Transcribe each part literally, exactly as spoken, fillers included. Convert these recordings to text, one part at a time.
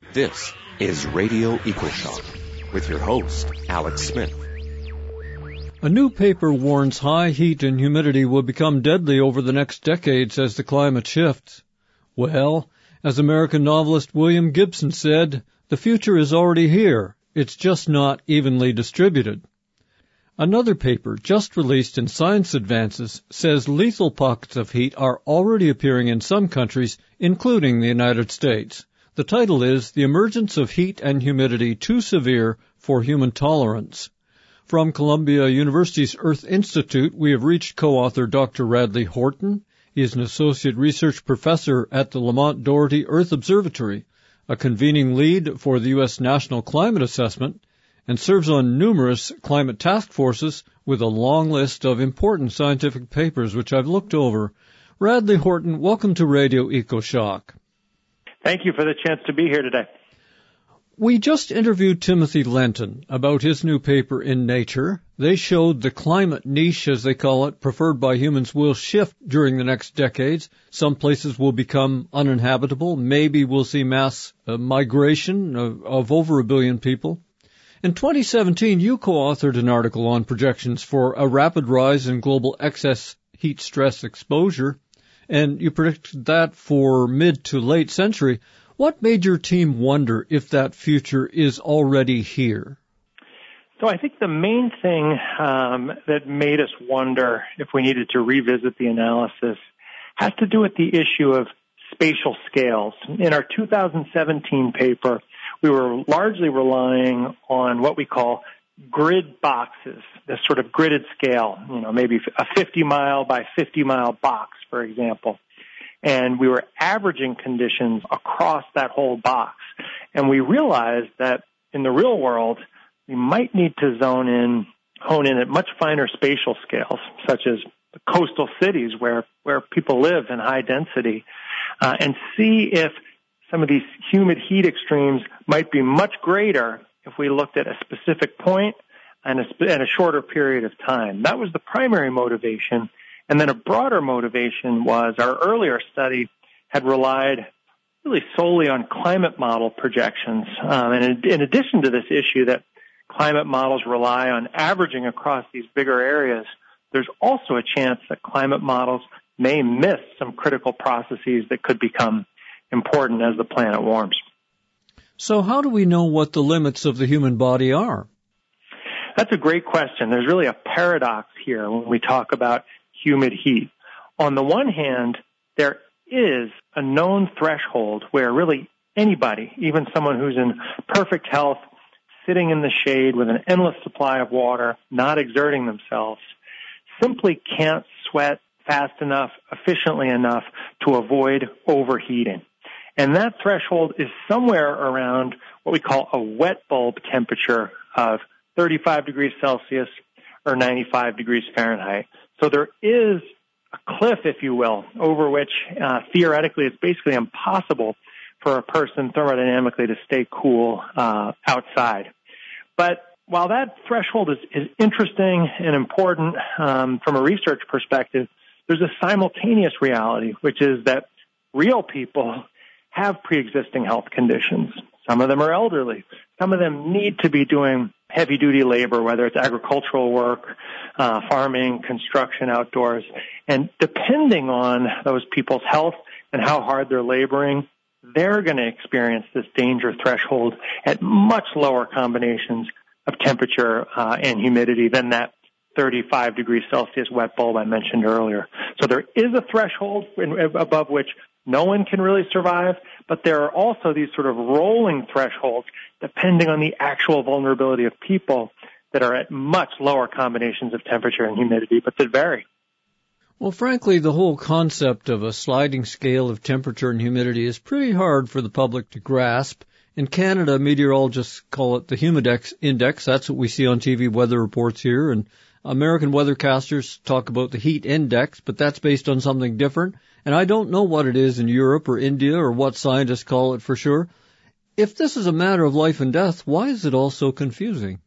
This is Radio EcoShock with your host, Alex Smith. A new paper warns high heat and humidity will become deadly over the next decades as the climate shifts. Well, as American novelist William Gibson said, the future is already here. It's just not evenly distributed. Another paper, just released in Science Advances, says lethal pockets of heat are already appearing in some countries, including the United States. The title is The Emergence of Heat and Humidity Too Severe for Human Tolerance. From Columbia University's Earth Institute, we have reached co-author Doctor Radley Horton. He is an associate research professor at the Lamont Doherty Earth Observatory, a convening lead for the U S National Climate Assessment, and serves on numerous climate task forces with a long list of important scientific papers which I've looked over. Radley Horton, welcome to Radio EcoShock. Thank you for the chance to be here today. We just interviewed Timothy Lenton about his new paper in Nature. They showed the climate niche, as they call it, preferred by humans will shift during the next decades. Some places will become uninhabitable. Maybe we'll see mass uh, migration of, of over a billion people. In twenty seventeen, you co-authored an article on projections for a rapid rise in global excess heat stress exposure, and you predicted that for mid to late century. What made your team wonder if that future is already here? So I think the main thing um, that made us wonder if we needed to revisit the analysis has to do with the issue of spatial scales. In our two thousand seventeen paper, we were largely relying on what we call grid boxes, this sort of gridded scale, you know, maybe a fifty mile by fifty mile box, for example. And we were averaging conditions across that whole box. And we realized that in the real world, we might need to zone in, hone in at much finer spatial scales, such as the coastal cities where, where people live in high density, uh, and see if some of these humid heat extremes might be much greater if we looked at a specific point and a, and a shorter period of time. That was the primary motivation. And then a broader motivation was our earlier study had relied really solely on climate model projections. Um, and in, in addition to this issue that climate models rely on averaging across these bigger areas, there's also a chance that climate models may miss some critical processes that could become important as the planet warms. So how do we know what the limits of the human body are? That's a great question. There's really a paradox here when we talk about humid heat. On the one hand, there is a known threshold where really anybody, even someone who's in perfect health, sitting in the shade with an endless supply of water, not exerting themselves, simply can't sweat fast enough, efficiently enough to avoid overheating. And that threshold is somewhere around what we call a wet bulb temperature of thirty-five degrees Celsius or ninety-five degrees Fahrenheit. So there is a cliff, if you will, over which uh, theoretically it's basically impossible for a person thermodynamically to stay cool uh, outside. But while that threshold is, is interesting and important um, from a research perspective, there's a simultaneous reality, which is that real people have pre-existing health conditions. Some of them are elderly. Some of them need to be doing heavy-duty labor, whether it's agricultural work, uh, farming, construction, outdoors. And depending on those people's health and how hard they're laboring, they're going to experience this danger threshold at much lower combinations of temperature uh, and humidity than that thirty-five degrees Celsius wet bulb I mentioned earlier. So there is a threshold in, above which no one can really survive, but there are also these sort of rolling thresholds depending on the actual vulnerability of people that are at much lower combinations of temperature and humidity, but that vary. Well, frankly, the whole concept of a sliding scale of temperature and humidity is pretty hard for the public to grasp. In Canada, meteorologists call it the Humidex Index. That's what we see on T V weather reports here. And American weathercasters talk about the heat index, but that's based on something different. And I don't know what it is in Europe or India or what scientists call it for sure. If this is a matter of life and death, why is it all so confusing?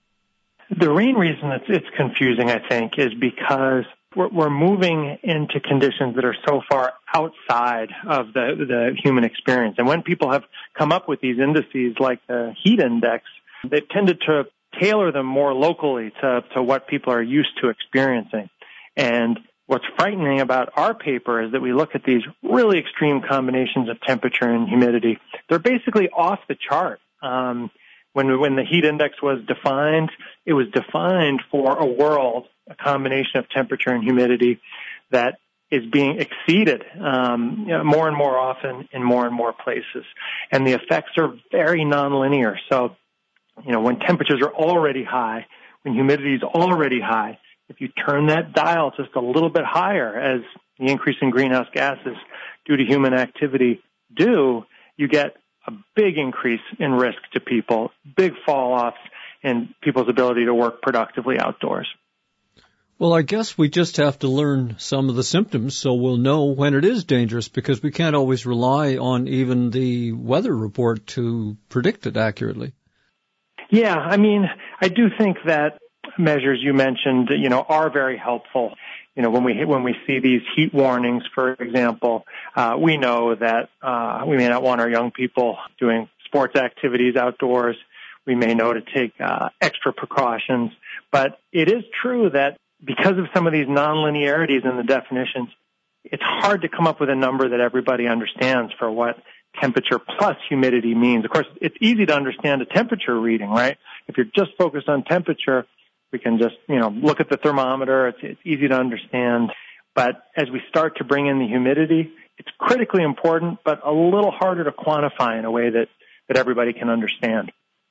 The main reason it's, it's confusing, I think, is because we're, we're moving into conditions that are so far outside of the, the human experience. And when people have come up with these indices like the heat index, they've tended to tailor them more locally to, to what people are used to experiencing. And what's frightening about our paper is that we look at these really extreme combinations of temperature and humidity. They're basically off the chart. Um, when, when the heat index was defined, it was defined for a world, a combination of temperature and humidity that is being exceeded um, you know, more and more often in more and more places. And the effects are very nonlinear. So, you know, when temperatures are already high, when humidity is already high, if you turn that dial just a little bit higher, as the increase in greenhouse gases due to human activity do, you get a big increase in risk to people, big fall-offs in people's ability to work productively outdoors. Well, I guess we just have to learn some of the symptoms so we'll know when it is dangerous, because we can't always rely on even the weather report to predict it accurately. Yeah, I mean, I do think that measures you mentioned, you know, are very helpful. You know, when we when we see these heat warnings, for example, uh, we know that uh, we may not want our young people doing sports activities outdoors. We may know to take uh, extra precautions. But it is true that because of some of these nonlinearities in the definitions, it's hard to come up with a number that everybody understands for what temperature plus humidity means. Of course, it's easy to understand a temperature reading, right? If you're just focused on temperature, we can just, you know, look at the thermometer. It's, it's easy to understand. But as we start to bring in the humidity, it's critically important, but a little harder to quantify in a way that, that everybody can understand.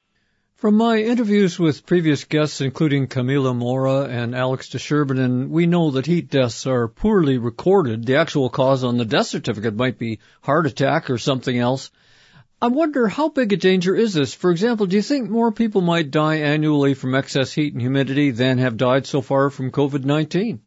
From my interviews with previous guests, including Camila Mora and Alex DeSherbinen, we know that heat deaths are poorly recorded. The actual cause on the death certificate might be heart attack or something else. I wonder, how big a danger is this? For example, do you think more people might die annually from excess heat and humidity than have died so far from COVID nineteen?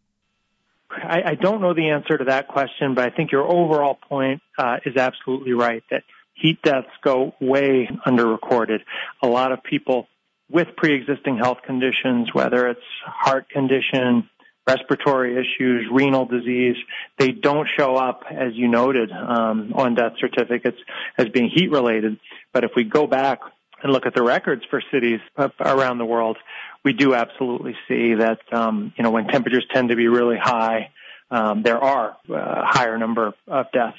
I, I don't know the answer to that question, but I think your overall point uh, is absolutely right, that heat deaths go way underrecorded. A lot of people with pre-existing health conditions, whether it's heart condition, respiratory issues, renal disease, they don't show up, as you noted, um, on death certificates as being heat-related. But if we go back and look at the records for cities around the world, we do absolutely see that, um, you know, when temperatures tend to be really high, um, there are a higher number of deaths.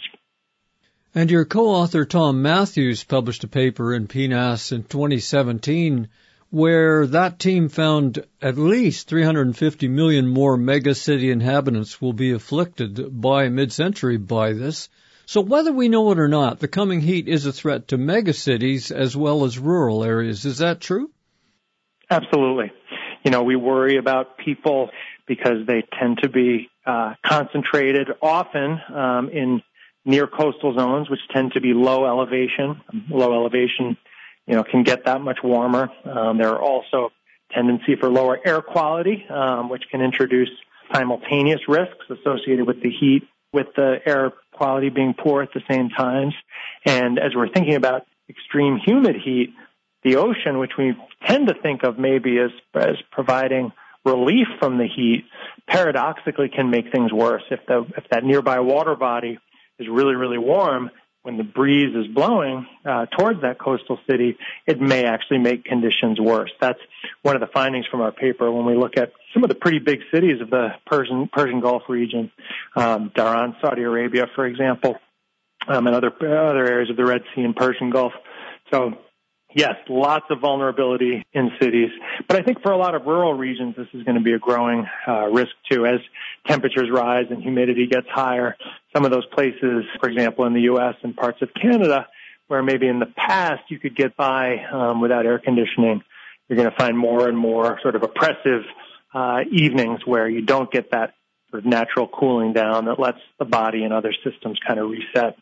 And your co-author Tom Matthews published a paper in P N A S in twenty seventeen where that team found at least three hundred fifty million more megacity inhabitants will be afflicted by mid-century by this. So whether we know it or not, the coming heat is a threat to megacities as well as rural areas. Is that true? Absolutely. You know, we worry about people because they tend to be uh, concentrated often um, in near coastal zones, which tend to be low elevation. Low elevation, you know, can get that much warmer. Um, there are also tendency for lower air quality, um, which can introduce simultaneous risks associated with the heat, with the air quality being poor at the same times. And as we're thinking about extreme humid heat, the ocean, which we tend to think of maybe as, as providing relief from the heat, paradoxically can make things worse. If the if that nearby water body is really, really warm, when the breeze is blowing uh, towards that coastal city, it may actually make conditions worse. That's one of the findings from our paper when we look at some of the pretty big cities of the Persian Persian Gulf region, um, Dhahran, Saudi Arabia, for example, um, and other other areas of the Red Sea and Persian Gulf. So, yes, lots of vulnerability in cities. But I think for a lot of rural regions, this is going to be a growing uh, risk, too. As temperatures rise and humidity gets higher, some of those places, for example, in the U S and parts of Canada, where maybe in the past you could get by um, without air conditioning, you're going to find more and more sort of oppressive uh, evenings where you don't get that sort of natural cooling down that lets the body and other systems kind of reset.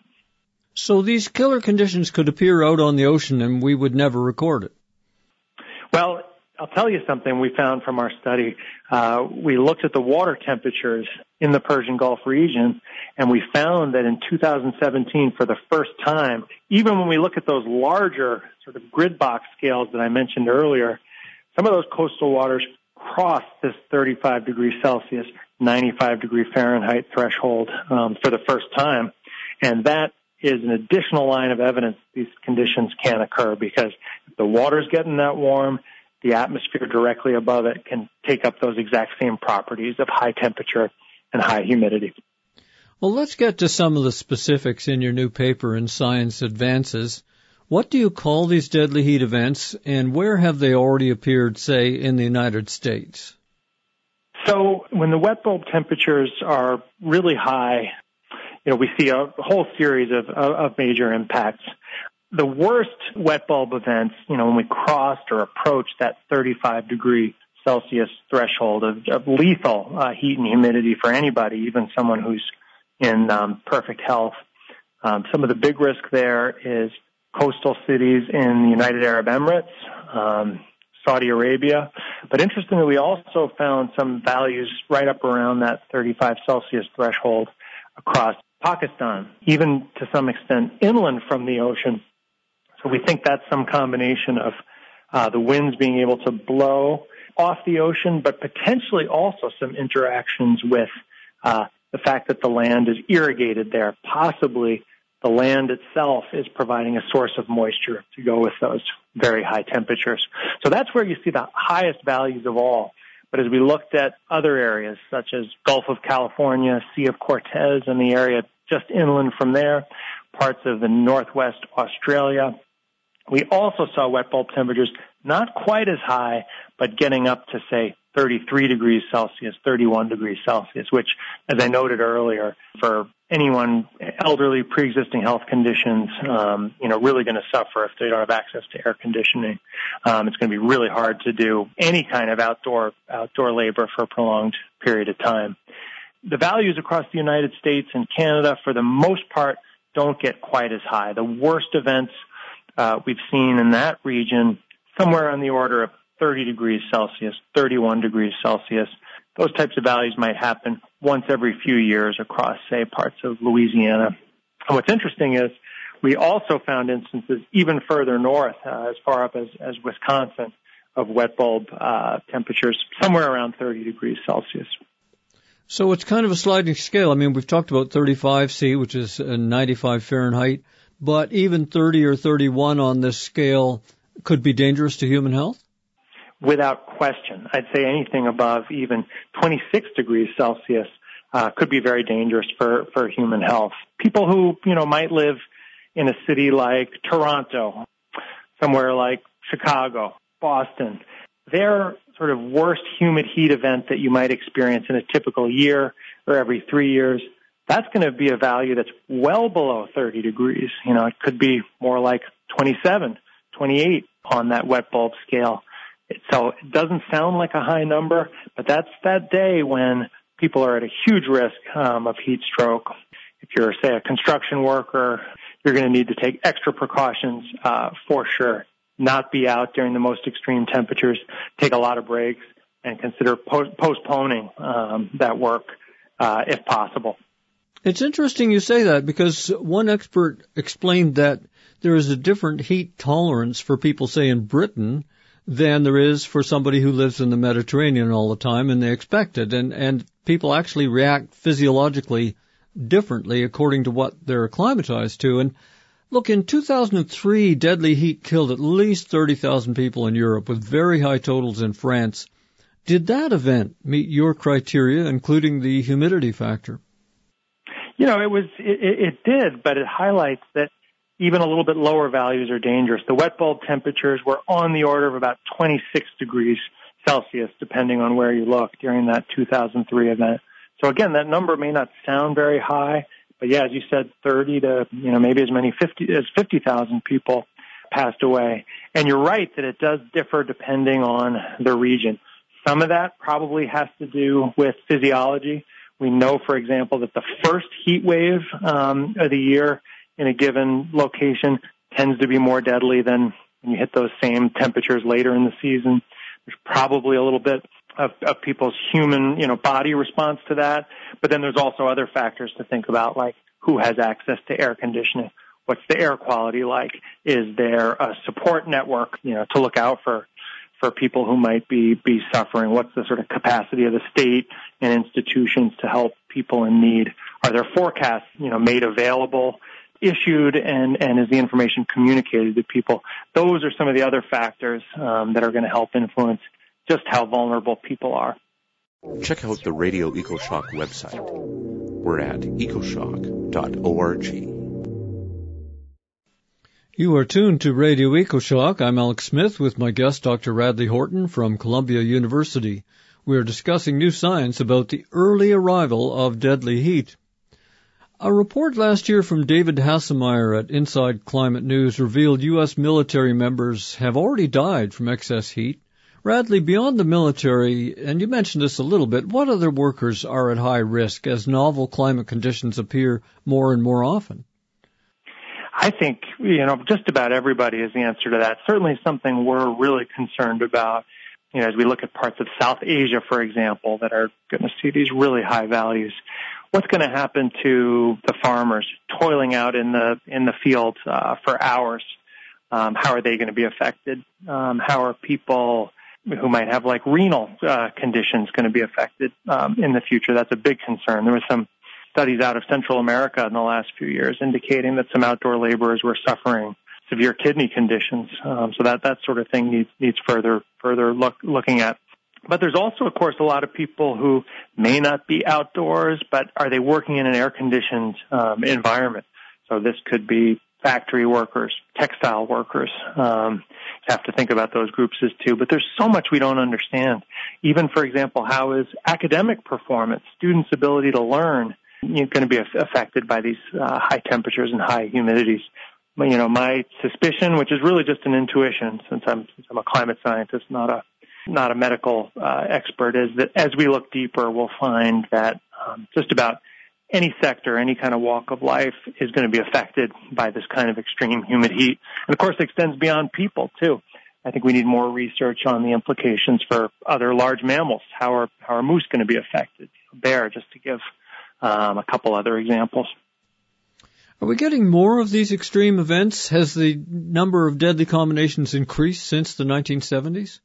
So these killer conditions could appear out on the ocean and we would never record it. Well, I'll tell you something we found from our study. Uh, we looked at the water temperatures in the Persian Gulf region, and we found that in two thousand seventeen, for the first time, even when we look at those larger sort of grid box scales that I mentioned earlier, some of those coastal waters crossed this thirty-five degrees Celsius ninety-five degree Fahrenheit threshold um, for the first time. And that is an additional line of evidence these conditions can occur, because if the water's getting that warm, the atmosphere directly above it can take up those exact same properties of high temperature and high humidity. Well, let's get to some of the specifics in your new paper in Science Advances. What do you call these deadly heat events, and where have they already appeared, say, in the United States? So when the wet bulb temperatures are really high, you know, we see a whole series of, of major impacts. The worst wet bulb events, you know, when we crossed or approached that thirty-five degree Celsius threshold of, of lethal uh, heat and humidity for anybody, even someone who's in um, perfect health. Um, some of the big risk there is coastal cities in the United Arab Emirates, um, Saudi Arabia. But interestingly, we also found some values right up around that thirty-five Celsius threshold across Pakistan, even to some extent inland from the ocean. So we think that's some combination of uh, the winds being able to blow off the ocean, but potentially also some interactions with uh, the fact that the land is irrigated there. Possibly the land itself is providing a source of moisture to go with those very high temperatures. So that's where you see the highest values of all. But as we looked at other areas, such as Gulf of California, Sea of Cortez, and the area just inland from there, parts of the Northwest Australia, we also saw wet bulb temperatures not quite as high, but getting up to, say, thirty-three degrees Celsius, thirty-one degrees Celsius, which, as I noted earlier, for anyone, elderly, pre-existing health conditions, um, you know, really going to suffer if they don't have access to air conditioning. Um, it's going to be really hard to do any kind of outdoor outdoor labor for a prolonged period of time. The values across the United States and Canada, for the most part, don't get quite as high. The worst events uh, we've seen in that region, somewhere on the order of thirty degrees Celsius, thirty-one degrees Celsius. Those types of values might happen once every few years across, say, parts of Louisiana. And what's interesting is we also found instances even further north, uh, as far up as, as Wisconsin, of wet bulb uh, temperatures somewhere around thirty degrees Celsius. So it's kind of a sliding scale. I mean, we've talked about thirty-five C, which is ninety-five Fahrenheit, but even thirty or thirty-one on this scale could be dangerous to human health? Without question. I'd say anything above even twenty-six degrees Celsius uh, could be very dangerous for, for human health. People who, you know, might live in a city like Toronto, somewhere like Chicago, Boston, their sort of worst humid heat event that you might experience in a typical year or every three years, that's going to be a value that's well below thirty degrees. You know, it could be more like twenty-seven, twenty-eight on that wet bulb scale. So it doesn't sound like a high number, but that's that day when people are at a huge risk um, of heat stroke. If you're, say, a construction worker, you're going to need to take extra precautions uh, for sure. Not be out during the most extreme temperatures, take a lot of breaks, and consider po- postponing um, that work uh, if possible. It's interesting you say that, because one expert explained that there is a different heat tolerance for people, say, in Britain than there is for somebody who lives in the Mediterranean all the time, and they expect it. And, and people actually react physiologically differently according to what they're acclimatized to. And look, in two thousand three, deadly heat killed at least thirty thousand people in Europe, with very high totals in France. Did that event meet your criteria, including the humidity factor? You know, it was, it, it did, but it highlights that even a little bit lower values are dangerous. The wet bulb temperatures were on the order of about twenty-six degrees Celsius, depending on where you look, during that two thousand three event. So again, that number may not sound very high, but yeah, as you said, thirty to, you know, maybe as many fifty as fifty thousand people passed away. And you're right that it does differ depending on the region. Some of that probably has to do with physiology. We know, for example, that the first heat wave um, of the year in a given location tends to be more deadly than when you hit those same temperatures later in the season. There's probably a little bit of, of people's human, you know, body response to that. But then there's also other factors to think about, like who has access to air conditioning? What's the air quality like? Is there a support network, you know, to look out for, for people who might be, be suffering? What's the sort of capacity of the state and institutions to help people in need? Are there forecasts, you know, made available, issued, and, and is the information communicated to people? Those are some of the other factors um, that are going to help influence just how vulnerable people are. Check out the Radio EcoShock website. We're at ecoshock dot org. You are tuned to Radio EcoShock. I'm Alex Smith with my guest, Doctor Radley Horton from Columbia University. We are discussing new science about the early arrival of deadly heat. A report last year from David Hassemeyer at Inside Climate News revealed U S military members have already died from excess heat. Radley, beyond the military, and you mentioned this a little bit, what other workers are at high risk as novel climate conditions appear more and more often? I think, you know, just about everybody is the answer to that. Certainly something we're really concerned about, you know, as we look at parts of South Asia, for example, that are going to see these really high values. What's going to happen to the farmers toiling out in the in the fields uh, for hours? Um, how are they going to be affected? Um, how are people who might have like renal uh, conditions going to be affected um, in the future? That's a big concern. There was some studies out of Central America in the last few years indicating that some outdoor laborers were suffering severe kidney conditions. Um, so that, that sort of thing needs, needs further, further look, looking at. But there's also, of course, a lot of people who may not be outdoors, but are they working in an air-conditioned um, environment? So this could be factory workers, textile workers. Um, you have to think about those groups as too. But there's so much we don't understand. Even, for example, how is academic performance, students' ability to learn, you know, going to be affected by these uh, high temperatures and high humidities? You know, my suspicion, which is really just an intuition, since I'm since I'm a climate scientist, not a not a medical uh, expert, is that as we look deeper, we'll find that um, just about any sector, any kind of walk of life is going to be affected by this kind of extreme humid heat. And, of course, it extends beyond people, too. I think we need more research on the implications for other large mammals. How are, how are moose going to be affected? Bear, just to give um, a couple other examples. Are we getting more of these extreme events? Has the number of deadly combinations increased since the nineteen seventies?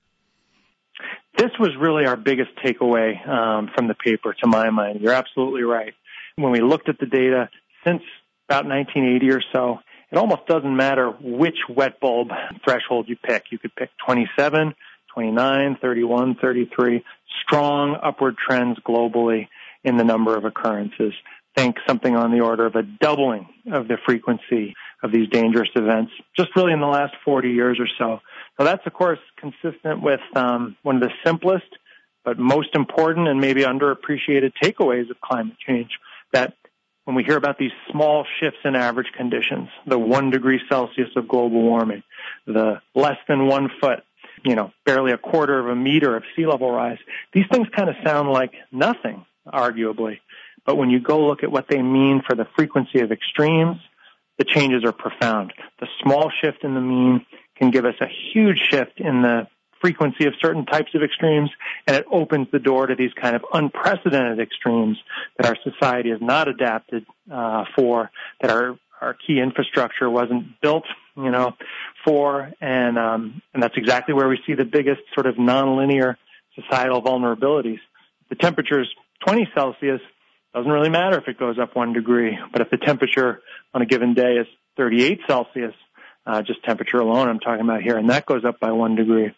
This was really our biggest takeaway um, from the paper, to my mind. You're absolutely right. When we looked at the data since about nineteen eighty or so, it almost doesn't matter which wet bulb threshold you pick. You could pick twenty-seven, twenty-nine, thirty-one, thirty-three, strong upward trends globally in the number of occurrences. Think something on the order of a doubling of the frequency of these dangerous events just really in the last forty years or so. So that's, of course, consistent with um, one of the simplest but most important and maybe underappreciated takeaways of climate change, that when we hear about these small shifts in average conditions, the one degree Celsius of global warming, the less than one foot, you know, barely a quarter of a meter of sea level rise, these things kind of sound like nothing, arguably. But when you go look at what they mean for the frequency of extremes, the changes are profound. The small shift in the mean can give us a huge shift in the frequency of certain types of extremes, and it opens the door to these kind of unprecedented extremes that our society has not adapted uh, for, that our, our key infrastructure wasn't built, you know, for, and um, and that's exactly where we see the biggest sort of nonlinear societal vulnerabilities. The temperature's twenty Celsius, doesn't really matter if it goes up one degree, but if the temperature on a given day is thirty-eight Celsius, uh, just temperature alone I'm talking about here, and that goes up by one degree,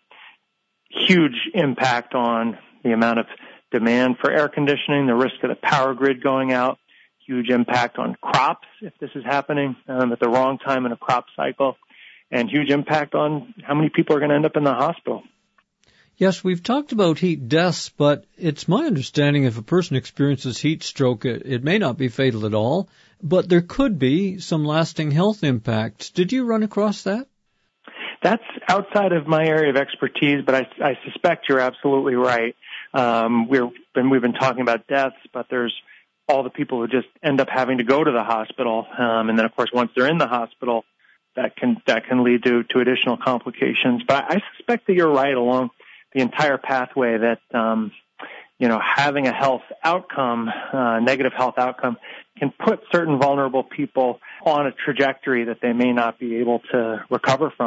huge impact on the amount of demand for air conditioning, the risk of the power grid going out, huge impact on crops if this is happening um, at the wrong time in a crop cycle, and huge impact on how many people are going to end up in the hospital. Yes, we've talked about heat deaths, but it's my understanding if a person experiences heat stroke, it, it may not be fatal at all, but there could be some lasting health impacts. Did you run across that? That's outside of my area of expertise, but I, I suspect you're absolutely right. Um, we're, been, we've been talking about deaths, but there's all the people who just end up having to go to the hospital. Um, and then, of course, once they're in the hospital, that can that can lead to, to additional complications. But I suspect that you're right along the entire pathway that, um, you know, having a health outcome, uh, negative health outcome, can put certain vulnerable people on a trajectory that they may not be able to recover from.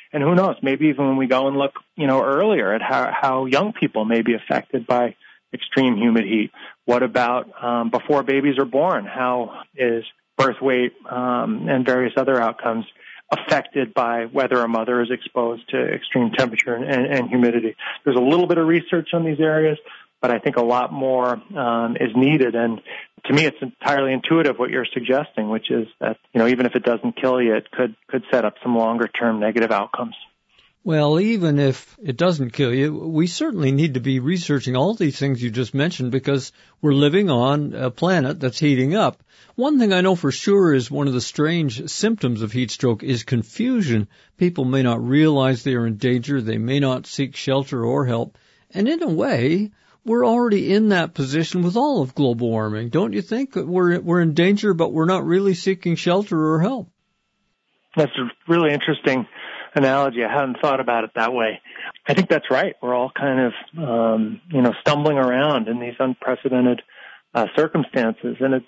And who knows, maybe even when we go and look, you know, earlier at how, how young people may be affected by extreme humid heat. What about um, before babies are born? How is birth weight um, and various other outcomes affected by whether a mother is exposed to extreme temperature and, and humidity? There's a little bit of research on these areas, but I think a lot more um, is needed. And to me, it's entirely intuitive what you're suggesting, which is that, you know, even if it doesn't kill you, it could, could set up some longer-term negative outcomes. Well, even if it doesn't kill you, we certainly need to be researching all these things you just mentioned because we're living on a planet that's heating up. One thing I know for sure is one of the strange symptoms of heat stroke is confusion. People may not realize they are in danger. They may not seek shelter or help. And in a way, we're already in that position with all of global warming. Don't you think we're we're in danger, but we're not really seeking shelter or help? That's a really interesting analogy. I hadn't thought about it that way. I think that's right. We're all kind of, um, you know, stumbling around in these unprecedented uh, circumstances, and it's,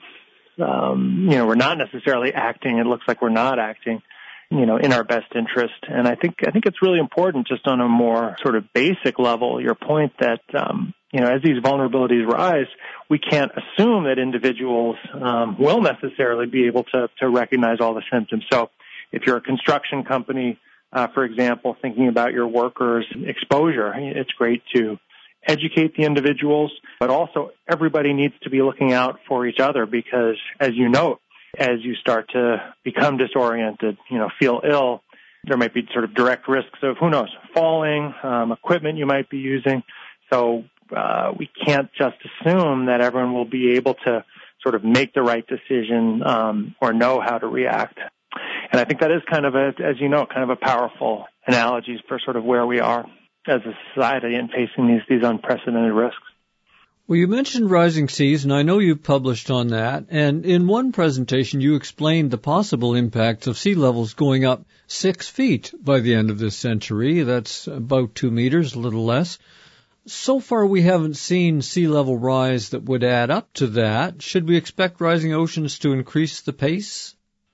um, you know, we're not necessarily acting. It looks like we're not acting, you know, in our best interest. And I think I think it's really important, just on a more sort of basic level, your point that, um, you know, as these vulnerabilities rise, we can't assume that individuals um, will necessarily be able to to recognize all the symptoms. So, if you're a construction company, Uh, for example, thinking about your workers' exposure, it's great to educate the individuals, but also everybody needs to be looking out for each other because, as you note, as you start to become disoriented, you know, feel ill, there might be sort of direct risks of, who knows, falling, um, equipment you might be using. So uh, we can't just assume that everyone will be able to sort of make the right decision um, or know how to react. And I think that is kind of a, as you know, kind of a powerful analogy for sort of where we are as a society in facing these, these unprecedented risks. Well, you mentioned rising seas, and I know you've published on that. And in one presentation, you explained the possible impacts of sea levels going up six feet by the end of this century. That's about two meters, a little less. So far, we haven't seen sea level rise that would add up to that. Should we expect rising oceans to increase the pace?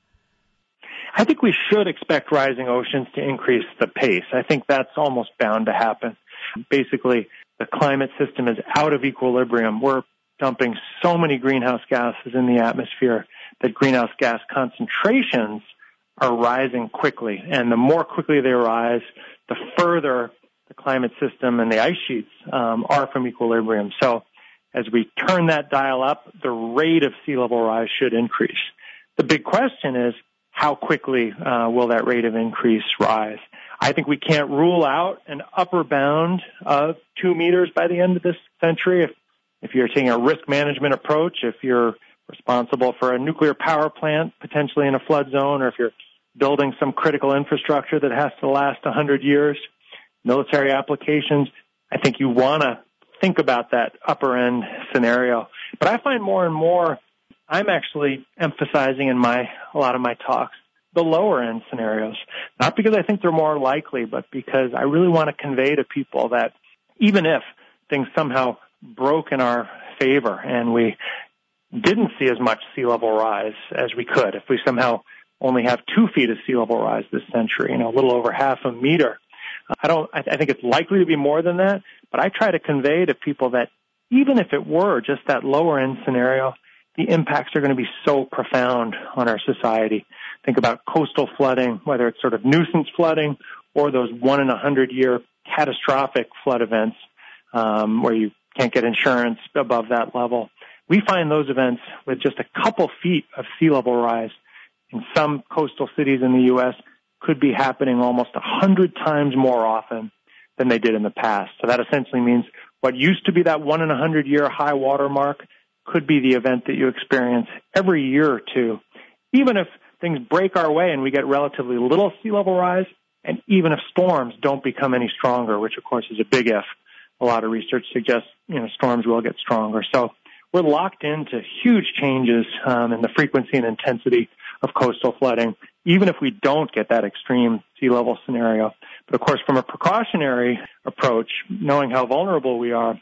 I think we should expect rising oceans to increase the pace. I think that's almost bound to happen. Basically, the climate system is out of equilibrium. We're dumping so many greenhouse gases in the atmosphere that greenhouse gas concentrations are rising quickly. And the more quickly they rise, the further the climate system and the ice sheets um, are from equilibrium. So as we turn that dial up, the rate of sea level rise should increase. The big question is, how quickly uh, will that rate of increase rise? I think we can't rule out an upper bound of two meters by the end of this century. If, if you're taking a risk management approach, if you're responsible for a nuclear power plant potentially in a flood zone, or if you're building some critical infrastructure that has to last one hundred years, military applications, I think you want to think about that upper end scenario. But I find more and more I'm actually emphasizing in my a lot of my talks the lower end scenarios, not because I think they're more likely, but because I really want to convey to people that even if things somehow broke in our favor and we didn't see as much sea level rise as we could, if we somehow only have two feet of sea level rise this century, you know, a little over half a meter, I don't. I, I think it's likely to be more than that, but I try to convey to people that even if it were just that lower end scenario, the impacts are going to be so profound on our society. Think about coastal flooding, whether it's sort of nuisance flooding or those one in a hundred year catastrophic flood events um, where you can't get insurance above that level. We find those events with just a couple feet of sea level rise in some coastal cities in the U S could be happening almost a hundred times more often than they did in the past. So that essentially means what used to be that one in a hundred year high water mark could be the event that you experience every year or two, even if things break our way and we get relatively little sea level rise, and even if storms don't become any stronger, which of course is a big if. A lot of research suggests, you know, storms will get stronger. So we're locked into huge changes um, in the frequency and intensity of coastal flooding, even if we don't get that extreme sea level scenario. But of course, from a precautionary approach, knowing how vulnerable we are,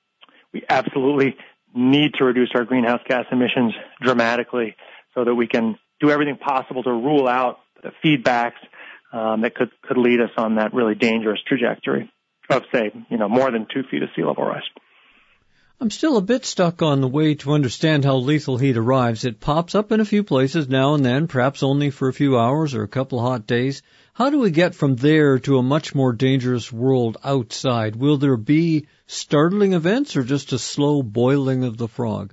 we absolutely need to reduce our greenhouse gas emissions dramatically so that we can do everything possible to rule out the feedbacks um, that could, could lead us on that really dangerous trajectory of, say, you know, more than two feet of sea level rise. I'm still a bit stuck on the way to understand how lethal heat arrives. It pops up in a few places now and then, perhaps only for a few hours or a couple of hot days. How do we get from there to a much more dangerous world outside? Will there be startling events or just a slow boiling of the frog?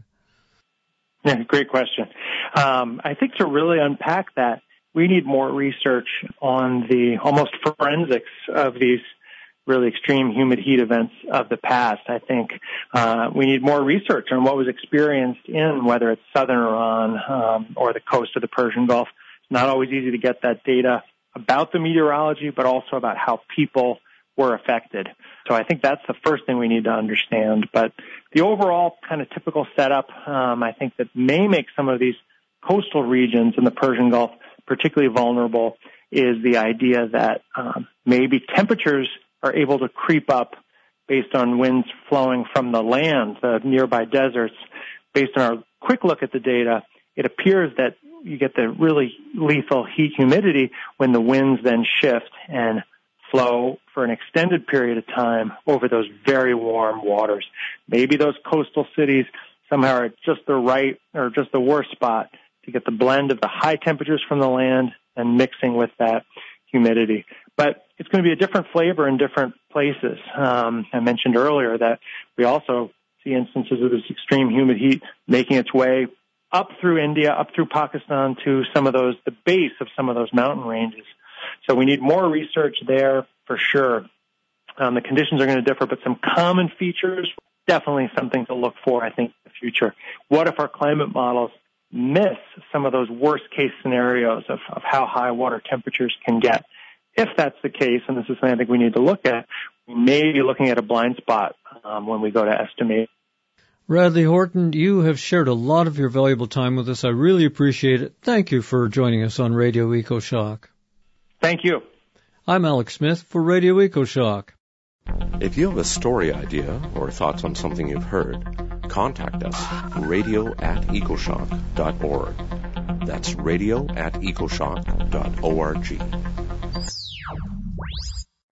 Yeah, great question. Um, I think to really unpack that, we need more research on the almost forensics of these really extreme humid heat events of the past. I think uh, we need more research on what was experienced in, whether it's southern Iran um, or the coast of the Persian Gulf. It's not always easy to get that data about the meteorology, but also about how people were affected. So I think that's the first thing we need to understand. But the overall kind of typical setup, um, I think that may make some of these coastal regions in the Persian Gulf particularly vulnerable is the idea that um, maybe temperatures are able to creep up based on winds flowing from the land, the nearby deserts. Based on our quick look at the data, it appears that you get the really lethal heat humidity when the winds then shift and flow for an extended period of time over those very warm waters. Maybe those coastal cities somehow are at just the right or just the worst spot to get the blend of the high temperatures from the land and mixing with that humidity. But it's going to be a different flavor in different places. Um, I mentioned earlier that we also see instances of this extreme humid heat making its way up through India, up through Pakistan to some of those, the base of some of those mountain ranges. So we need more research there for sure. Um, the conditions are going to differ, but some common features, definitely something to look for, I think, in the future. What if our climate models miss some of those worst case scenarios of, of how high water temperatures can get? If that's the case, and this is something I think we need to look at, we may be looking at a blind spot um, when we go to estimate. Radley Horton, you have shared a lot of your valuable time with us. I really appreciate it. Thank you for joining us on Radio EcoShock. Thank you. I'm Alex Smith for Radio EcoShock. If you have a story idea or thoughts on something you've heard, contact us, radio at ecoshock dot org. That's radio at ecoshock dot org.